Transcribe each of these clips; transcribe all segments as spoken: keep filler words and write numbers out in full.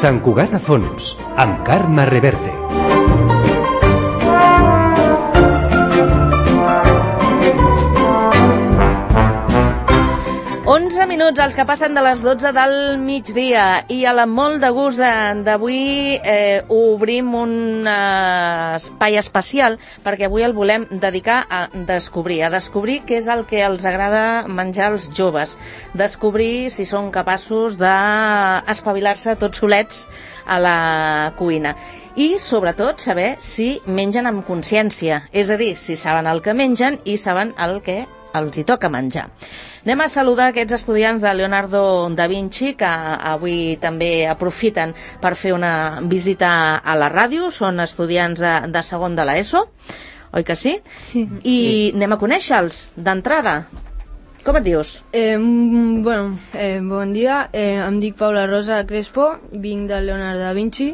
Sant Cugat a fons, amb Carme Reverte. onze minuts, els que passen de les dotze del migdia, i a la molt de gust d'avui eh, obrim un eh, espai especial, perquè avui el volem dedicar a descobrir, a descobrir què és el que els agrada menjar als joves, descobrir si són capaços d'espavilar-se tots solets a la cuina, i sobretot saber si mengen amb consciència, és a dir, si saben el que mengen i saben el que els hi toca menjar. Anem a saludar aquests estudiants de Leonardo da Vinci que avui també aprofiten per fer una visita a la ràdio. Són estudiants de, de segon de l'ESO, oi que sí? Sí. I sí. Anem a conèixer-los d'entrada. Com et dius? Eh, bueno, eh, bon dia, eh, em dic Paula Rosa Crespo, vinc de Leonardo da Vinci.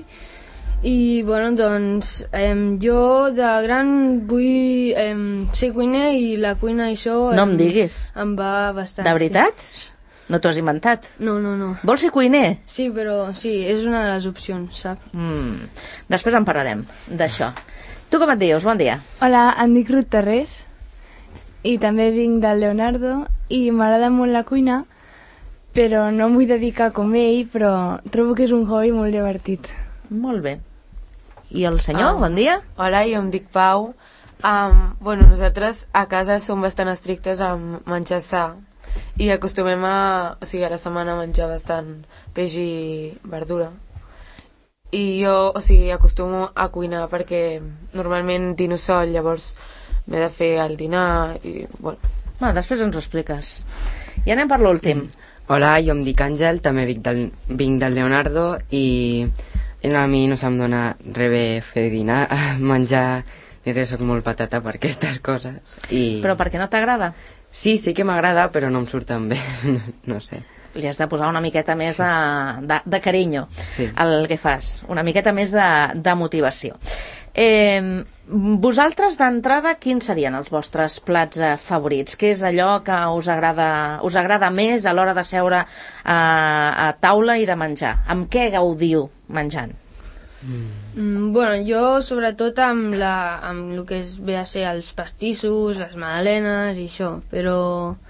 I, bueno, doncs, eh, jo de gran vull eh, ser cuiner i la cuina i això... No em diguis. Em va bastant. De veritat? Sí. No t'ho has inventat? No, no, no. Vols ser cuiner? Sí, però sí, és una de les opcions, saps? Mm. Després en parlarem, d'això. Tu com et dius? Bon dia. Hola, em dic Ruth Terrés i també vinc del Leonardo i m'agrada molt la cuina, però no em vull dedicar com ell, però trobo que és un hobby molt divertit. Molt bé. I el senyor, um, bon dia. Hola, jo em dic Pau. Um, bueno, nosaltres a casa som bastant estrictes amb menjar sa i acostumem a, o sigui, a la setmana a menjar bastant peix i verdura. I jo, o sigui, acostumo a cuinar perquè normalment dino sol, llavors m'he de fer el dinar i, bueno... Va, després ens ho expliques. I anem per l'últim. Hola, jo em dic Àngel, també vinc del, vinc del Leonardo i... a mi no se'm dona res bé fer dinar, menjar, ni res, soc molt patata per aquestes coses. I... Però per què no t'agrada? Sí, sí que m'agrada, però no em surten bé, no sé. Li has de posar una miqueta més de, de, de carinyo sí. al que fas, una miqueta més de, de motivació. Eh, vosaltres d'entrada, quins serien els vostres plats eh, favorits? Què és allò que us agrada, us agrada més a l'hora de seure a, a taula i de menjar? Amb què gaudiu menjant? Mm. Mm, bueno, jo sobretot amb, la, amb el que es ve a ser els pastissos, les magdalenes i això, però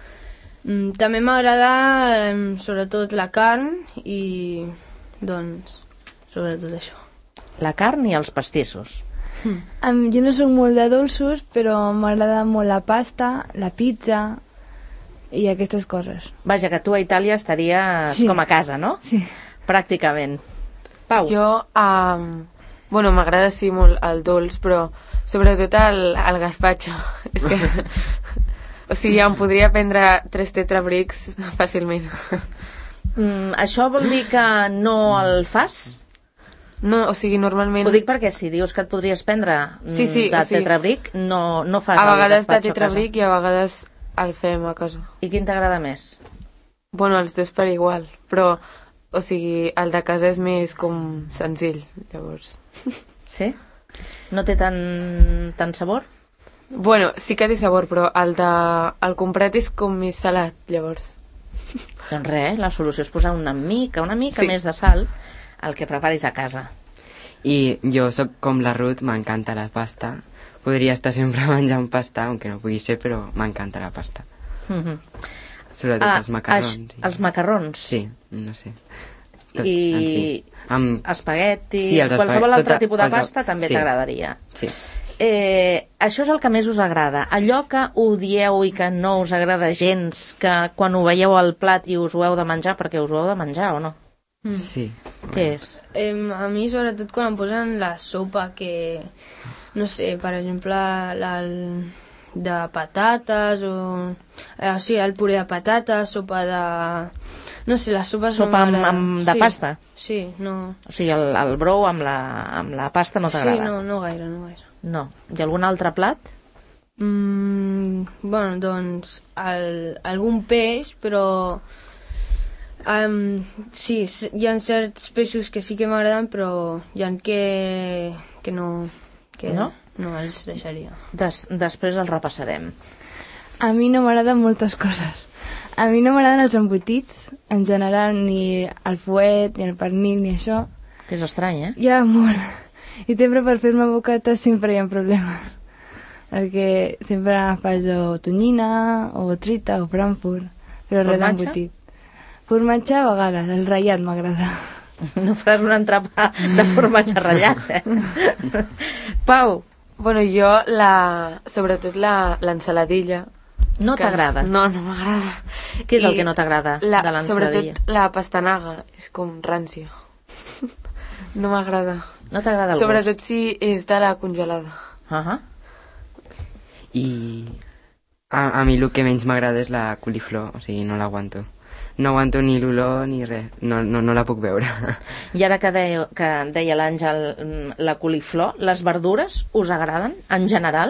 mm, també m'agrada eh, sobretot la carn i doncs sobretot això. La carn i els pastissos. Mm. Um, jo no soc molt de dolços, però m'agrada molt la pasta, la pizza i aquestes coses. Vaja, que tu a Itàlia estaries sí. com a casa, no? Sí. Pràcticament. Pau. Jo, um, bueno, m'agrada sí molt el dolç, però sobretot el, el gazpacho. És que, o sigui, em podria prendre tres tetrabrics fàcilment. Mm, això vol dir que no el fas? No, o sigui, normalment... Ho dic perquè si dius que et podries prendre sí, sí, de o sigui, tetrabric, no, no fas a el vegades de gazpacho tetrabric i a vegades el fem a casa. I quin t'agrada més? Bueno, els dos per igual, però, o sigui, el de casa és més com senzill, llavors. Sí? No té tant, tant sabor? Bueno, sí que té sabor, però el, de, el comprat és com més salat, llavors. Doncs res, la solució és posar una mica, una mica sí. més de sal el que preparis a casa. I jo sóc com la Ruth, m'encanta la pasta. Podria estar sempre menjant pasta, aunque no pugui ser, però m'encanta la pasta. Mm-hmm. Sobretot ah, els macarrons. I... Els macarrons? Sí, no sé. Tot, I si. Amb... espaguetis, sí, qualsevol tota, altre tipus de altra... pasta també sí. t'agradaria. Sí. Eh, això és el que més us agrada. Allò que odieu i que no us agrada gens, que quan ho veieu al plat i us ho heu de menjar, perquè us ho heu de menjar o no? Mm. Sí. Què és? Eh, a mi sobretot quan em posen la sopa que, no sé, per exemple la, de patates o eh, sí, el puré de patates, sopa de... no sé, les sopes sopa no amb, amb de sí, pasta? Sí, no... O sigui, el, el brou amb la, amb la pasta no t'agrada? Sí, no, no gaire, no gaire. No. I algun altre plat? Mm, bueno, doncs el, algun peix, però um, sí, hi ha certs peixos que sí que m'agraden, però hi ha que, que no que no? no els deixaria. Des, després el repassarem. A mi no m'agraden moltes coses. A mi no m'agraden els embotits, en general, ni el fuet, ni el pernil, ni això. Que és estrany, eh? Ja, molt. I sempre per fer-me bocata sempre hi ha problemes. Perquè sempre faig o tonyina, o trita, o frankfurt. Però res Formatge? d'embotit. Formatge a vegades, el ratllat m'agrada. No faràs un entrepà de formatge ratllat, eh? Pau, Bueno, jo, la, sobretot la- l'ensaladilla. no que- t'agrada? No, no m'agrada. Què és el I que no t'agrada la- de l'ensaladilla? Sobretot la pastanaga, és com rància. No m'agrada. No t'agrada el Sobretot gust? si és de la congelada. Uh-huh. I a, a mi el que menys m'agrada és la coliflor, o sigui, no l'aguanto. No aguanto ni l'olor ni res, no, no, no la puc veure. I ara que deia, que deia l'Àngel mm, la coliflor, les verdures us agraden, en general?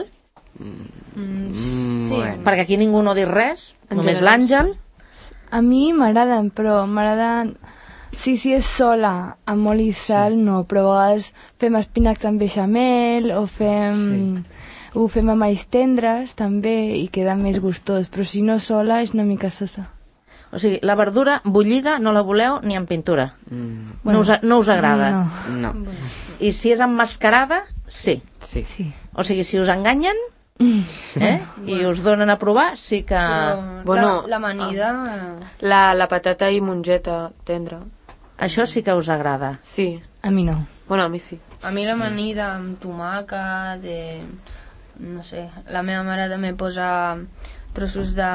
Mm, sí. bueno. Perquè aquí ningú no ha dit res, En només general, l'Àngel. A mi m'agraden, però m'agraden... Sí, sí, és sola, amb oli i sal, no, però a vegades fem espinacs amb beixamel, o fem... Ho fem amb alls tendres, també, i queda més gustós, però si no sola és una mica sosa. O sigui, la verdura bullida no la voleu ni en pintura. Mm, No us, no us agrada. No, no, I si és emmascarada, sí. sí. sí. O sigui, si us enganyen, eh? I us donen a provar, sí que... Però Bueno, la, la amanida... La, la patata i mongeta tendra. Això sí que us agrada. Sí. A mi no. Bueno, a mi sí. A mi l'amanida amb tomàquet, de... no sé, la meva mare també posa trossos de...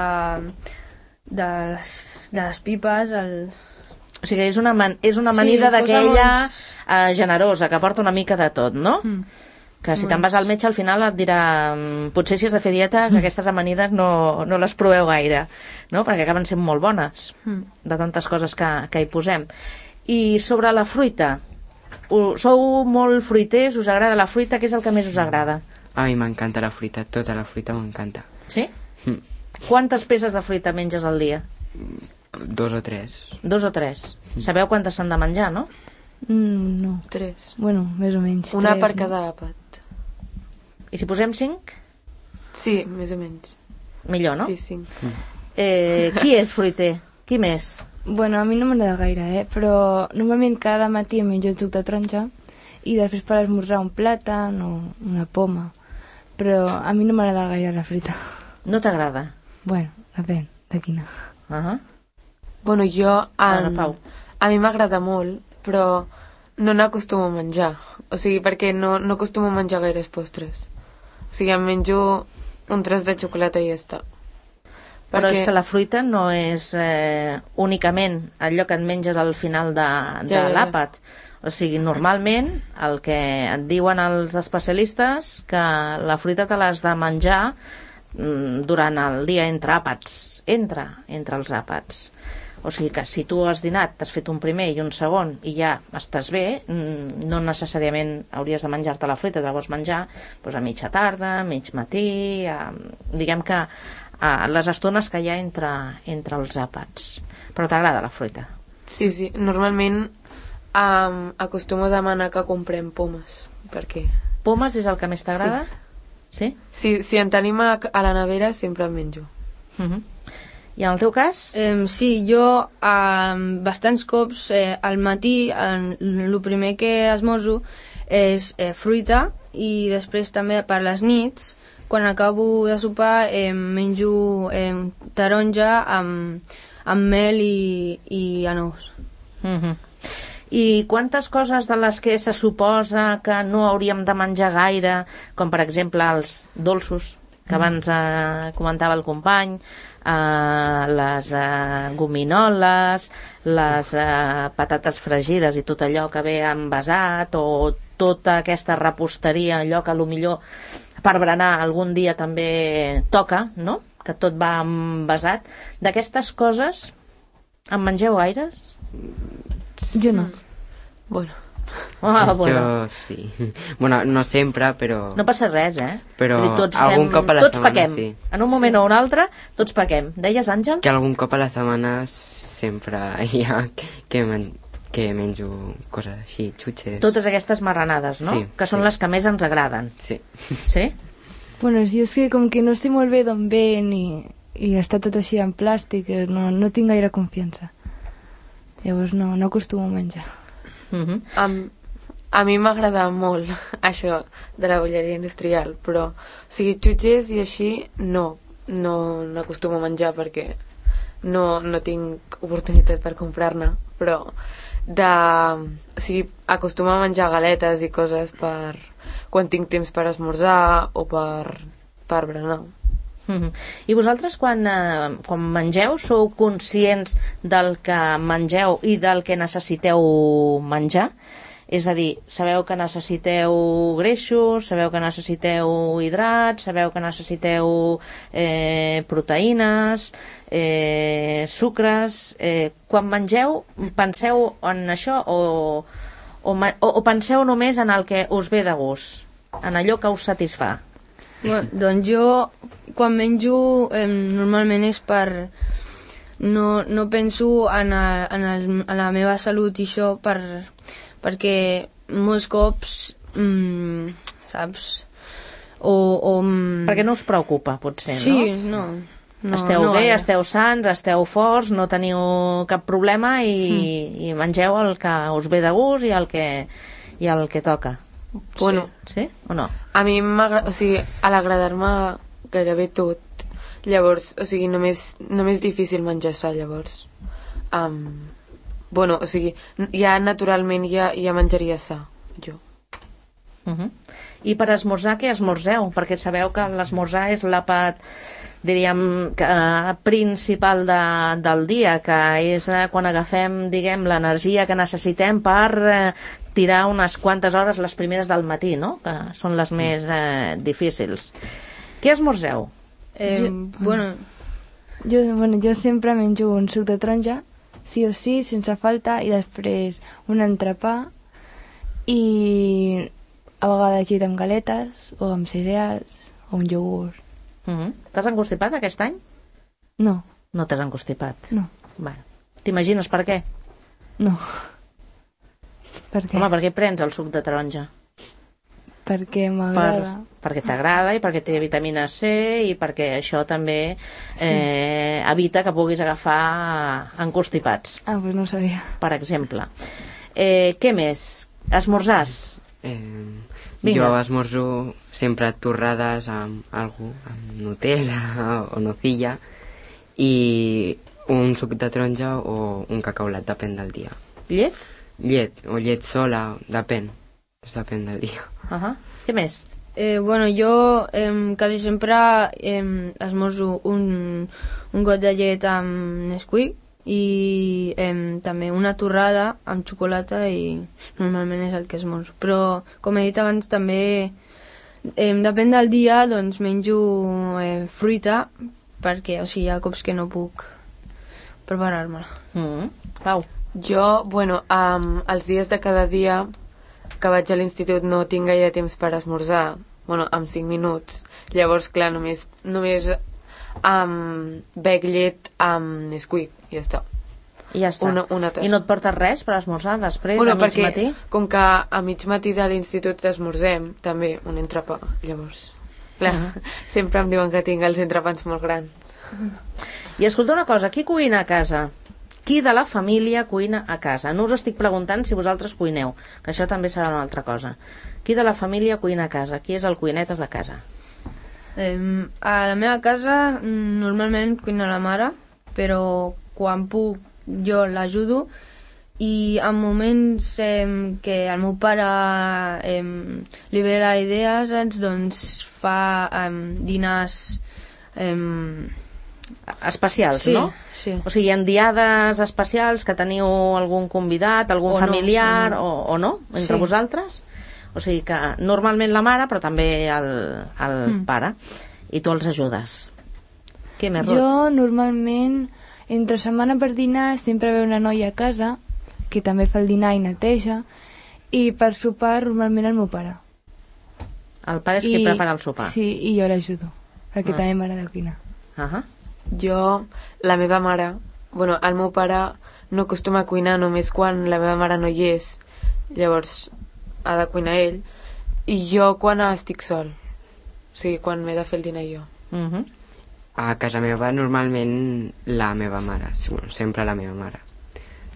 de les, de les pipes, el... O sigui, és una, man és una Sí, amanida posa d'aquella molts- eh, generosa, que porta una mica de tot, no? Mm. Que si te'n vas al metge al final et dirà mm, potser si has de fer dieta que aquestes amanides no, no les proveu gaire, no? Perquè acaben sent molt bones Mm. de tantes coses que, que hi posem. I sobre la fruita, u- sou molt fruiters, us agrada la fruita, què és el que més us agrada? A mi m'encanta la fruita, tota la fruita m'encanta. Sí? Mm, Quantes peces de fruita menges al dia? Dos o tres. Dos o tres. Sabeu quantes s'han de menjar, no? Mm, no. Tres. Bueno, més o menys. Una tres, per no? cada àpat. I si posem cinc? Sí, més o menys. Millor, no? Sí, cinc. Eh, qui és fruiter? Qui més? Bueno, a mi no m'agrada gaire, eh? Però normalment cada matí em menjo un suc de taronja i després per esmorzar un plàtan o una poma. Però a mi no m'agrada gaire la fruita. No t'agrada? Bueno, depèn de quina. Uh -huh. Bueno, jo... Ana En... Pau. A mi m'agrada molt, però no n'acostumo a menjar. O sigui, perquè no, no acostumo a menjar gaires postres. O sigui, em menjo un tros de xocolata i ja està. Però Perquè- és que la fruita no és eh, únicament allò que et menges al final de, de Ja, ja, ja. l'àpat. O sigui, normalment el que et diuen els especialistes que la fruita te l'has de menjar mm, durant el dia entre àpats. Entre, entre els àpats. O sigui que si tu has dinat, t'has fet un primer i un segon i ja estàs bé, mm, no necessàriament hauries de menjar-te la fruita, te la vols menjar doncs, a mitja tarda, a mig matí, a, diguem que a les estones que hi ha entre, entre els àpats. Però t'agrada la fruita? Sí, sí. Normalment um, acostumo a demanar que comprem pomes. Perquè... Pomes és el que més t'agrada? Sí. Si, si en tenim a, a la nevera, sempre en menjo. Uh -huh. I en el teu cas? Eh, sí, jo eh, bastants cops eh, al matí el primer que esmorzo és eh, fruita i després també per les nits quan acabo de sopar eh, menjo eh, taronja amb, amb mel i, i anous. Uh -huh. I quantes coses de les que se suposa que no hauríem de menjar gaire, com per exemple els dolços, que abans eh, comentava el company, eh, les eh, gominoles, les eh, patates fregides i tot allò que ve envasat, o tota aquesta reposteria, allò que a lo millor per berenar algun dia també toca, no? Que tot va envasat. D'aquestes coses, en mengeu gaires? Jo no. Bueno, Ah, bueno. Jo sí. Bueno, no sempre, però... No passa res, eh? Però Vull dir, tots algun fem, cop a la tots setmana, pequem. sí. En un moment o un altre, tots pequem. Deies, Àngel? Que algun cop a la setmana sempre hi ha que, men que menjo coses així, xutxes. Totes aquestes marranades, no? Sí, que són sí. les que més ens agraden. Sí. Sí? Bueno, sí, és que com que no sé molt bé d'on ven i, i està tot així en plàstic, eh, no, no tinc gaire confiança. Llavors no, no acostumo a menjar. Mhm. Am- A mi m'agrada molt això de la bolleria industrial, però, o sigui, xutxers i així, no, no n'acostumo a menjar perquè no, no tinc oportunitat per comprar-ne, però de, o sigui, acostumo a menjar galetes i coses per quan tinc temps per esmorzar o per, per berenar. Mhm. I vosaltres quan, eh, quan mengeu sou conscients del que mengeu i del que necessiteu menjar? És a dir, sabeu que necessiteu greixos, sabeu que necessiteu hidrats, sabeu que necessiteu eh, proteïnes, eh, sucres... Eh, quan mengeu, penseu en això o, o, ma- o, o penseu només en el que us ve de gust, en allò que us satisfà? Bueno, doncs jo, quan menjo, eh, normalment és per... No, no penso en, a, en, el, en la meva salut i això per, perquè molts cops, mm, saps? O, o, mm, Perquè no us preocupa, potser, sí, no? no. no Esteu no, bé, ara. esteu sants, esteu forts, no teniu cap problema i, mm. i mengeu el que us ve de gust i el que, i el que toca. Bueno, Sí o no? a mi m'agrada, o sigui, a l'agradar-me gairebé tot, llavors, o sigui, només, només és difícil menjar sa, llavors. Um, bueno, o sigui, ja naturalment ja, ja menjaria sa, jo. Uh -huh. I per esmorzar, què esmorzeu? Perquè sabeu que l'esmorzar és l'àpat, diríem, que, eh, principal de, del dia, que és eh, quan agafem, diguem, l'energia que necessitem per eh, tirar unes quantes hores les primeres del matí, no? Que són les més eh, difícils. Què esmorzeu? Eh, Jo- bueno, Jo, bueno, jo sempre menjo un suc de taronja, sí o sí, sense falta, i després un entrepà i a vegades llet amb galetes o amb cereals o un iogurt. Uh -huh. T'has encostipat aquest any? No, No t'has encostipat. no, Bueno, t'imagines per què? no. Per què? Home, per què prens el suc de taronja? Perquè Per, m'agrada. perquè t'agrada i perquè té vitamina C i perquè això també eh, evita que puguis agafar encostipats, Ah, doncs no ho sabia. per exemple. Eh, què més? Esmorzars? Eh, Vinga. jo esmorzo sempre torrades amb algú, amb Nutella o nocilla, i un suc de taronja o un cacaulat, depèn del dia. Llet? Llet o llet sola, depèn. Depèn del dia. Uh -huh. Què més? eh, bueno, jo eh, quasi sempre eh, esmorzo un, un got de llet amb Nesquik i eh, també una torrada amb xocolata i normalment és el que esmorzo. Però, com he dit abans, també eh, depèn del dia, doncs menjo eh, fruita perquè, o sigui, hi ha cops que no puc preparar-me-la. Mm -hmm. Pau? Jo, bueno, um, els dies de cada dia que vaig a l'institut no tinc gaire temps per esmorzar, bueno, amb cinc minuts, llavors, clar, només, només um, bec llet amb Nesquik, i ja està. I ja està. Una, una tassa. I no et portes res per esmorzar després, bueno, a mig perquè, matí? com que a mig matí de l'institut esmorzem, també un entrepà, llavors. Clar, Uh-huh. sempre em diuen que tinc els entrepans molt grans. I escolta una cosa, qui cuina a casa? Qui de la família cuina a casa? No us estic preguntant si vosaltres cuineu, que això també serà una altra cosa. Qui de la família cuina a casa? Qui és el cuinetes de casa? Eh, a la meva casa mm, normalment cuina la mare, però quan puc jo l'ajudo, i en moments eh, que el meu pare eh, li ve la idea, saps? Doncs fa eh, dinars eh, Especials, sí, no? sí. O sigui, hi ha diades especials que teniu algun convidat, algun O no, familiar, o no. o, o no, entre Sí. vosaltres? O sigui que normalment la mare, però també el, el Mm. pare. I tu els ajudes. Què més, Ruth? Jo normalment entre setmana per dinar sempre ve una noia a casa que també fa el dinar i neteja, i per sopar normalment el meu pare. El pare és qui prepara el sopar. Sí, i jo l'ajudo, perquè Ah. també m'agrada cuinar. Uh-huh. Jo, la meva mare, bueno, el meu pare no acostuma a cuinar només quan la meva mare no hi és, llavors ha de cuinar ell, i jo quan estic sol, o sigui, quan m'he de fer el dinar jo. Uh-huh. A casa meva normalment la meva mare, sí, bueno, sempre la meva mare.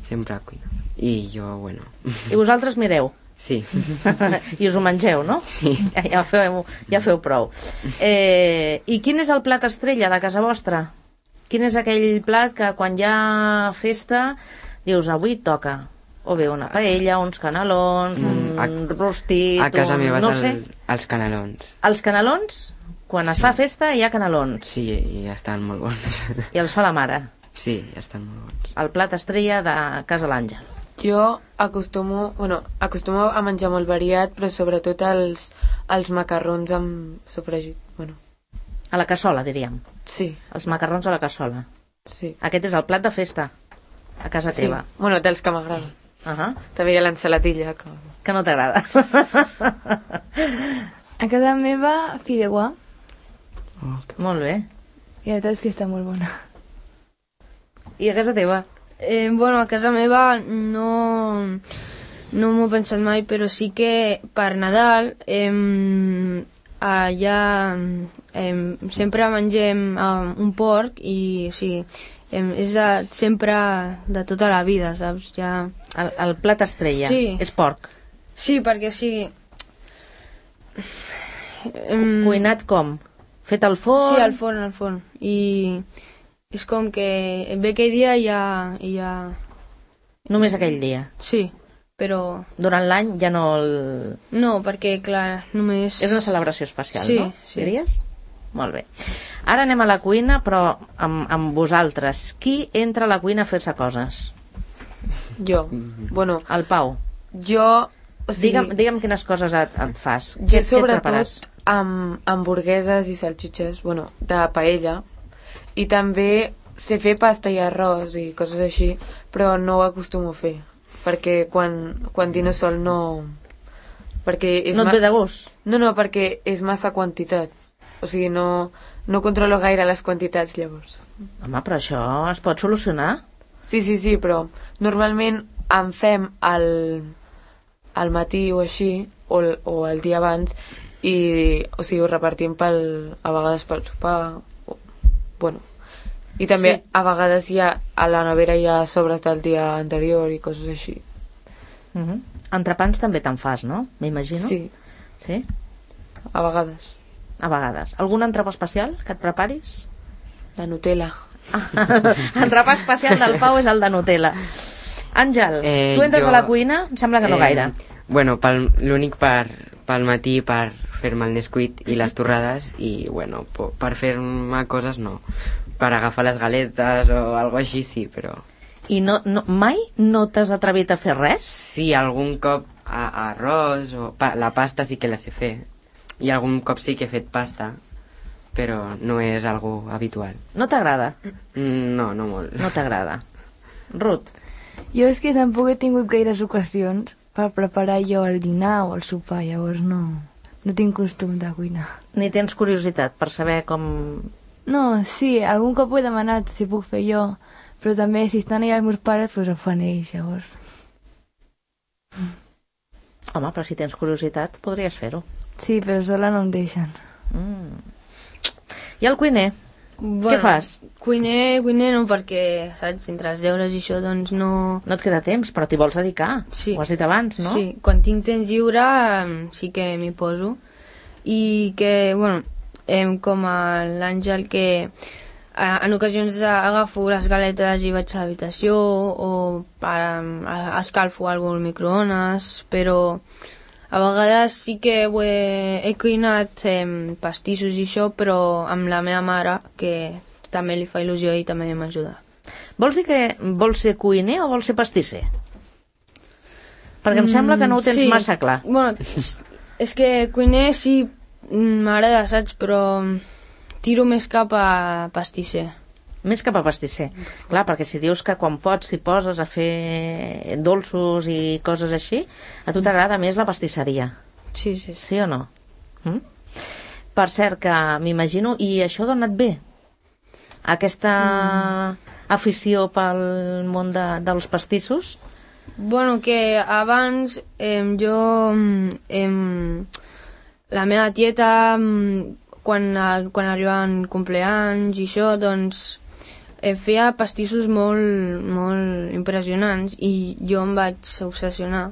sempre cuina. I jo, bueno... I vosaltres mireu? Sí. I us ho mengeu, no? Sí. Ja, ja, feu, ja feu prou. Eh, I quin és el plat estrella de casa vostra? Quin és aquell plat que quan hi ha festa dius, avui toca? O bé una paella, uns canelons, mm, un rostit... A casa un... meva no és sé. el, els canelons. Els canelons, quan es Sí. fa festa hi ha canelons. Sí, i estan molt bons. I els fa la mare. Sí, estan molt bons. El plat estrella de casa l'Àngel. Jo acostumo, bueno, acostumo a menjar molt variat, però sobretot els, els macarrons amb sofregit. Bueno, A la cassola, diríem. sí, Els macarrons a la cassola. sí. Aquest és el plat de festa, a casa Sí, teva. bueno, dels que m'agraden. Uh -huh. També hi ha l'ensaladilla, que... Que no t'agrada. A casa meva, fideuà, Molt bé. i la veritat és que està molt bona. I a casa teva? Eh, bueno, a casa meva no, no m'ho he pensat mai, però sí que per Nadal eh, allà eh, sempre mengem eh, un porc i sí, eh, és de, sempre de tota la vida, saps? Ja... El, el plat estrella Sí. és porc. Sí, perquè sí... Mm. Cuinat com? Fet al forn? Sí, al forn, al forn. I és com que ve aquell dia i ja, i ja... Només aquell dia. Sí, però... Durant l'any ja no el... No, perquè, clar, només... És una celebració especial, Sí, no? sí. Diries? Molt bé. Ara anem a la cuina, però amb, amb vosaltres. Qui entra a la cuina a fer-se coses? Jo, bueno, El Pau. jo... O sigui, Digue'm, digue'm quines coses et, et fas. jo Què, què et prepares? sobretot amb hamburgueses i salxitxes, bueno, de paella, i també sé fer pasta i arròs i coses així, però no ho acostumo a fer, perquè quan, quan dino sol no... Perquè és No et ma- ve de gust? No, no, perquè és massa quantitat. O sigui, no, no controlo gaire les quantitats, llavors. Home, però això es pot solucionar? Sí, sí, sí, però normalment en fem al, al matí o així, o, el- o el dia abans, i, o sigui, ho repartim pel, a vegades pel sopar, o, bueno, i també Sí. a vegades hi ha, a la nevera hi ha sobres del dia anterior i coses així. Uh -huh. Entrepans també te'n fas, no? M'imagino. Sí, Sí? a vegades. A vegades. Algun entrepà especial que et preparis? La Nutella. Entrepà especial del Pau és el de Nutella. Àngel, Eh, tu entres jo- a la cuina? Em sembla que no Eh, gaire. Bueno, pel- l'únic per, pel matí per fer-me el Nesquik i les torrades i, bueno, po- per fer-me coses no. Per agafar les galetes o algo així sí, però... I no, no, mai no t'has atrevit a fer res? Sí, algun cop a, arròs o pa, la pasta sí que la sé fer. I algun cop sí que he fet pasta, però no és algo habitual. No t'agrada? Mm, No, no molt. No t'agrada. Ruth, Jo és que tampoc he tingut gaires ocasions per preparar jo el dinar o el sopar, llavors no, no tinc costum de cuinar. ni tens curiositat per saber com... No, sí, algun cop ho he demanat si puc fer jo, però també si estan allà els meus pares, doncs ho fan ells, llavors. Home, però si tens curiositat podries fer-ho. Sí, però sola no em deixen. Mm. I el cuiner? Bueno, Què fas? Cuiner, cuiner no, perquè, saps, entre els deures i això, doncs no... No et queda temps, però t'hi vols dedicar. Sí. Ho has dit abans, no? Sí, quan tinc temps lliure em, sí que m'hi poso. I que, bueno, em, com a l'Àngel, que a, en ocasions agafo les galetes i vaig a l'habitació o para, a, escalfo alguna al microones, però a vegades sí que ho he, he cuinat em, pastissos i això, però amb la meva mare, que també li fa il·lusió i també m'ajuda. Vols dir que vols ser cuiner o vols ser pastisser? Perquè em sembla que no ho tens sí. massa clar. Bueno, és que cuiner sí m'agrada, saps? Però tiro més cap a pastisser. Més cap a pastisser. Clar, perquè si dius que quan pots t'hi poses a fer dolços i coses així, a tu t'agrada més la pastisseria. Sí, sí, sí. Sí o no? Mm? Per cert, que m'imagino... I això d'on et ve? Aquesta mm. afició pel món de, dels pastissos? Bueno, que abans eh, jo... Eh, la meva tieta, quan, quan arribaven compleanys i això, doncs... eh, feia pastissos molt, molt impressionants i jo em vaig obsessionar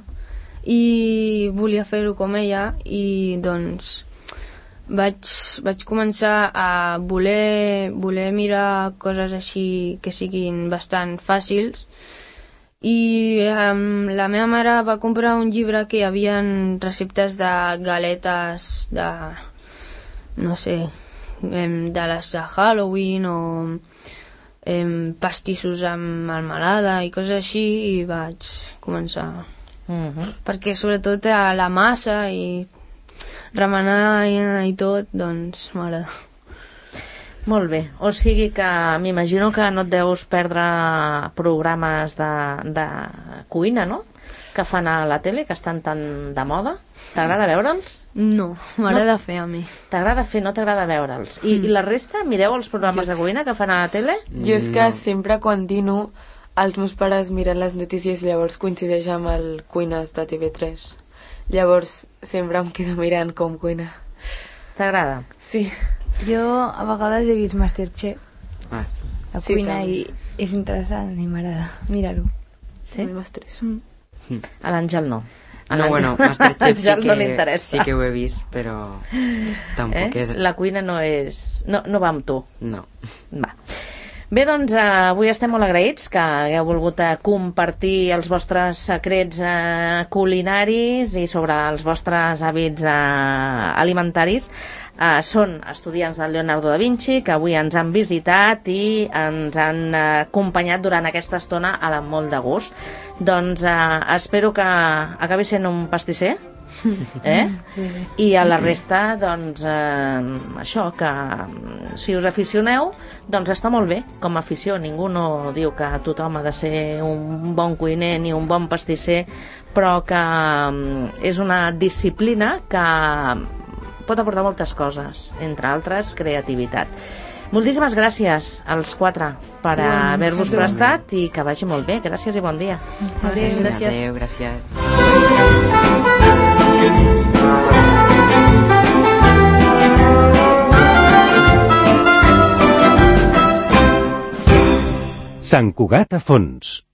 i volia fer-ho com ella i doncs vaig, vaig començar a voler, voler mirar coses així que siguin bastant fàcils i um, la meva mare va comprar un llibre que hi havia receptes de galetes de, no sé, de les de Halloween o em, pastissos amb melmelada i coses així i vaig començar Uh-huh. perquè sobretot a la massa i remenar i, i tot doncs m'agrada. Molt bé, o sigui que m'imagino que no et deus perdre programes de, de cuina, no? Que fan a la tele, que estan tan de moda. T'agrada veure'ls? No, m'agrada No. fer a mi. T'agrada fer, no t'agrada veure'ls. I, Mm. I la resta, mireu els programes de cuina que fan a la tele? Jo és que No. sempre quan dino els meus pares miren les notícies i llavors coincideix amb el Cuines de T V tres. Llavors sempre em quedo mirant com cuina. T'agrada? Sí. Jo a vegades he vist Masterchef, Ah, la Sí, cuina, també. i és interessant i m'agrada mirar-ho. Sí? A mi m'estressa. A l'Àngel no. A no, l'Àngel- bueno, Masterchef sí Àngel no que, l'interessa. sí que ho he vist, però tampoc Eh? és... La cuina no és... No, no va amb tu. No. Va. Bé, doncs, eh, avui estem molt agraïts que hagueu volgut eh, compartir els vostres secrets eh, culinaris i sobre els vostres hàbits eh, alimentaris. Eh, són estudiants del Leonardo da Vinci que avui ens han visitat i ens han eh, acompanyat durant aquesta estona a la molt de gust. Doncs eh, espero que acabi sent un pastisser. Eh? I a la resta doncs eh, això, que mm, si us aficioneu doncs està molt bé com a afició, ningú no diu que tothom ha de ser un bon cuiner ni un bon pastisser, però que mm, és una disciplina que pot aportar moltes coses, entre altres creativitat. Moltíssimes gràcies als quatre per haver-vos prestat i que vagi molt bé, gràcies i bon dia. Adéu, gràcies. Adéu, gràcies. Sant Cugat a fons.